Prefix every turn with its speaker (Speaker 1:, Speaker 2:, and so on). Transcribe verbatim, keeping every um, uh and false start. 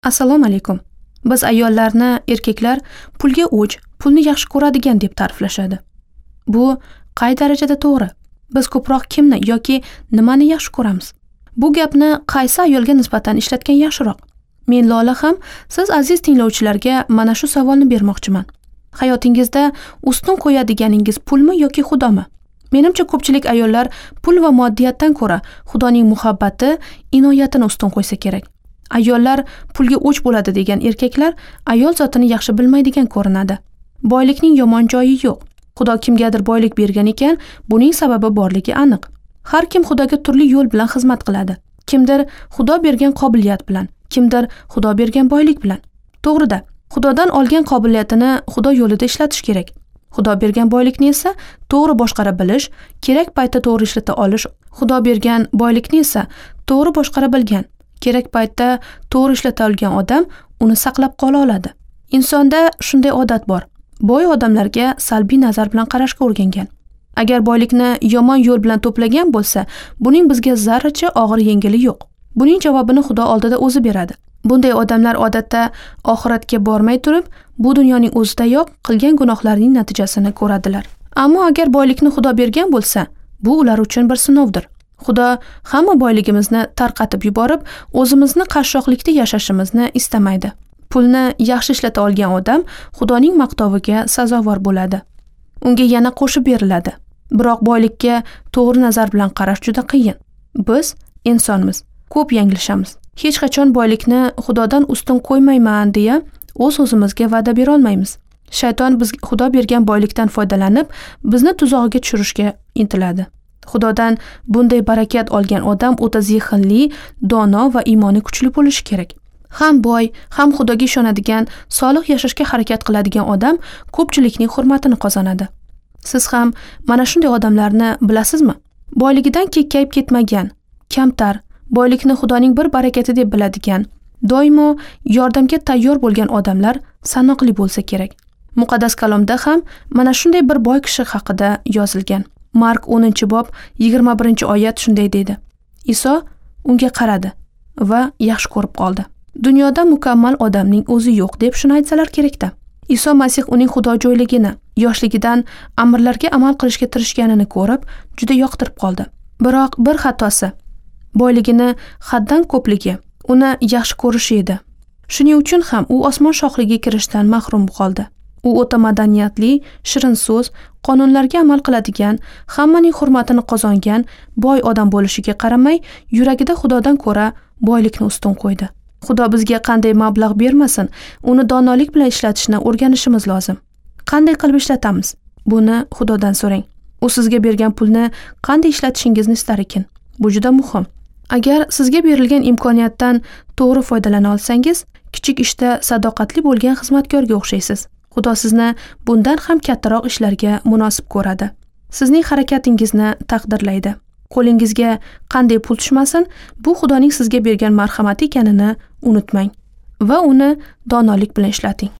Speaker 1: Assalomu alaykum. Biz ayollarni erkaklar pulga o'ch, pulni yaxshi ko'radigan deb ta'riflashadi. Bu qay darajada to'g'ri? Biz ko'proq kimni yoki nimani yaxshi ko'ramiz? Bu gapni qaysi ayolga nisbatan ishlatgan yaxshiroq? Men Lola ham siz aziz tinglovchilarga mana shu savolni bermoqchiman. Hayotingizda ustun qo'yadiganingiz pulmi yoki xudomi? Menimcha ko'pchilik ayollar pul va moddiyatdan ko'ra Xudoning muhabbati, inoyatini ustun qo'ysa kerak. Ayollar pulga o'ch bo'ladi degan erkaklar ayol zotini yaxshi bilmaydigan ko'rinadi. Boylikning yomon joyi yo'q. Xudo kimgadir boylik bergan ekan, buning sababi borligi aniq. Har kim Xudoga turli yo'l bilan xizmat qiladi. Kimdir Xudo bergan qobiliyat bilan, kimdir Xudo bergan boylik bilan. To'g'rida, Xudodan olgan qobiliyatini Xudo yo'lida ishlatish kerak. Xudo bergan boylikni esa to'g'ri boshqara bilish, kerak paytda to'g'ri ishlata olish. Xudo bergan boylikni esa to'g'ri boshqara bilgan, kerak paytda to'g'ri ishlata olgan odam uni saqlab qola oladi. Insonda shunday odat bor. Boy odamlarga salbiy nazar bilan qarashga o'rgangan. Agar boylikni yomon yo'l bilan to'plagan bo'lsa, buning bizga zarracha og'ir yengili yo'q. Buning javobini Xudo oldida o'zi beradi. Bunday odamlar odatda oxiratga bormay turib, bu dunyoning o'zidayoq qilgan gunohlarining natijasini ko'radilar. Ammo agar boylikni Xudo bergan bo'lsa, bu ular uchun bir sinovdir. Xudo hamma boyligimizni tarqatib yuborib, o'zimizni qashshoqlikda yashashimizni istamaydi. Pulni yaxshi ishlata olgan odam Xudoning maqtoviga sazovor bo'ladi. Unga yana qo'shib beriladi. Biroq boylikka to'g'ri nazar bilan qarash juda qiyin. Biz insonmiz, ko'p yanglishamiz. Hech qachon boylikni Xudodan ustun qo'ymayman deya o'z o'zimizga va'da bera olmaymiz. Shayton biz Xudo bergan boylikdan foydalanib, bizni tuzog'iga tushirishga intiladi. Xudodan bunday barakat olgan odam o'ta zehnli, dono va iymoni kuchli bo'lishi kerak. Ham boy, ham Xudoga ishonadigan, solih yashashga harakat qiladigan odam ko'pchilikning hurmatini qozonadi. Siz ham mana shunday odamlarni bilasizmi? Boyligidan kekkayib ketmagan, kamtar, boylikni Xudoning bir barakati deb biladigan, doimo yordamga tayyor bo'lgan odamlar sanoqli bo'lsa kerak. Muqaddas kalomda ham mana shunday bir boy kishi haqida yozilgan. Mark o'ninchi bob yigirma birinchi oyat shunday deydi. Iso unga qaradi va yaxshi ko'rib qoldi. Dunyoda mukammal odamning o'zi yo'q deb shuni aytsalar kerak-da. Iso Masih uning xudojo'yligini, yoshligidan amrlarga amal qilishga tirishganini ko'rib, juda yoqtirib qoldi. Biroq bir xatosi, boyligini haddan ko'pligi uni yaxshi ko'rishi edi. Shuning uchun ham u osmon shohligiga kirishdan mahrum qoldi. U o'ta madaniyatli, shirin so'z, qonunlarga amal qiladigan, hammaning hurmatini qozongan boy odam bo'lishiga qaramay, yuragida Xudodan ko'ra boylikni ustun qo'ydi. Xudo bizga qanday mablag' bermasin, uni donolik bilan ishlatishni o'rganishimiz lozim. Qanday qilib ishlatamiz? Buni Xudodan so'rang. U sizga bergan pulni qanday ishlatishingizni istar ekan. Bu juda muhim. Agar sizga berilgan imkoniyatdan to'g'ri foydalana olsangiz, kichik ishda sadoqatli bo'lgan xizmatkorga o'xshaysiz. Xudo sizni bundan ham kattaroq ishlarga munosib ko'radi. Sizning harakatingizni taqdirlaydi. Qo'lingizga qanday pul tushmasin, bu Xudoning sizga bergan marhamati ekanini unutmang va uni donolik bilan ishlating.